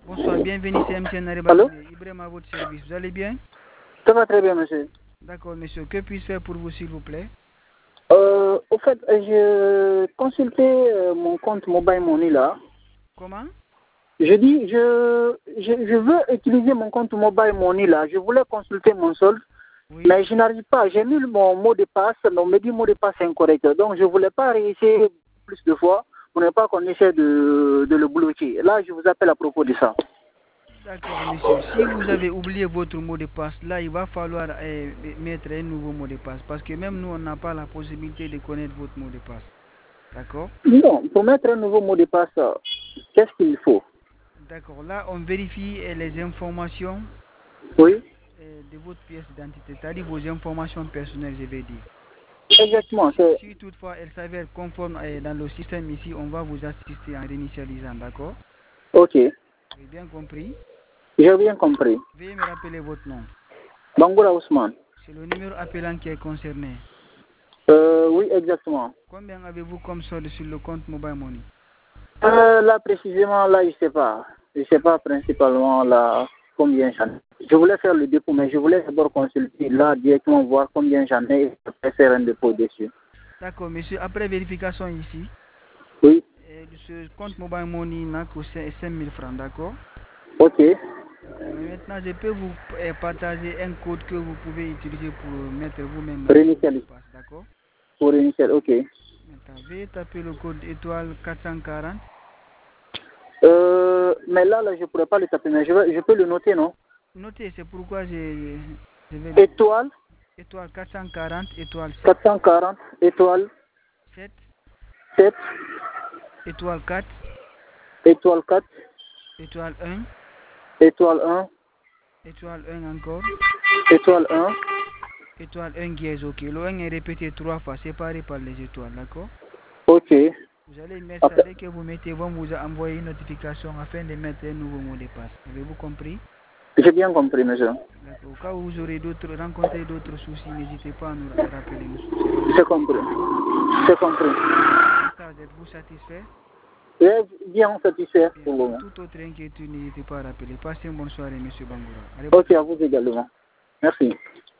Bonsoir, bienvenue, c'est MTN Allô? Ibrahim à votre service. Vous allez bien? Ça va très bien, monsieur. D'accord, monsieur. Que puis-je faire pour vous, s'il vous plaît? Au fait, je consultais mon compte Mobile Money là. Comment? Je dis, je veux utiliser mon compte Mobile Money là. Je voulais consulter mon solde, Oui. mais je n'arrive pas. J'ai mis mon mot de passe, mais on me dit mot de passe incorrect. Donc, je ne voulais pas réessayer plus de fois pour ne pas qu'on essaie de le bloquer. Là, je vous appelle à propos de ça. D'accord, monsieur. Si vous avez oublié votre mot de passe, là, il va falloir mettre un nouveau mot de passe. Parce que même nous, on n'a pas la possibilité de connaître votre mot de passe. D'accord? Non, pour mettre un nouveau mot de passe, qu'est-ce qu'il faut? D'accord. Là, on vérifie les informations Oui, de votre pièce d'identité, c'est-à-dire vos informations personnelles, je vais dire. exactement. Si toutefois elle s'avère conforme dans le système ici, on va vous assister en réinitialisant, d'accord? Ok, Vous avez bien compris? j'ai bien compris. Veuillez me rappeler votre nom. Bangoura Ousmane. C'est le numéro appelant qui est concerné. Oui, exactement. Combien avez-vous comme solde sur le compte Mobile Money? Là, précisément, là, je sais pas. Je sais pas principalement là combien j'en ai. Je voulais faire le dépôt, mais je voulais d'abord consulter là directement voir combien j'en ai et après faire un dépôt dessus. D'accord, monsieur. Après vérification ici, Oui, ce compte Mobile Money n'a que 5 000 francs, d'accord? ok. D'accord. Mais maintenant, je peux vous partager un code que vous pouvez utiliser pour mettre vous-même votre mot de Réinitialiser. passe, d'accord? Pour réinitialiser, ok. Maintenant, veuillez taper le code étoile 440. Mais là, je pourrais pas le taper, mais je peux le noter, non? Notez, c'est pourquoi je vais le... Étoile Étoile 440, étoile 7, 440, étoile 7, 7, étoile 4, étoile 4, étoile 1, étoile 1, étoile 1 encore, étoile 1. étoile 1 dièse, ok. Le 1 est répété 3 fois, séparé par les étoiles, d'accord? Ok. Vous allez mettre ça, dès que vous mettez, vont vous envoyer une notification afin de mettre un nouveau mot de passe. Avez-vous compris? J'ai bien compris, monsieur. D'accord. Au cas où vous aurez rencontré d'autres soucis, n'hésitez pas à nous rappeler, nous serons là C'est pour vous. compris. D'accord? C'est compris. À ce stade, êtes-vous satisfait? Et bien satisfait Bien. pour le Pour moment. toute autre inquiétude, n'hésitez pas à rappeler. Passez une bonne soirée, monsieur Bangoura. Allez, bonne Ok, à soirée. vous également. Merci.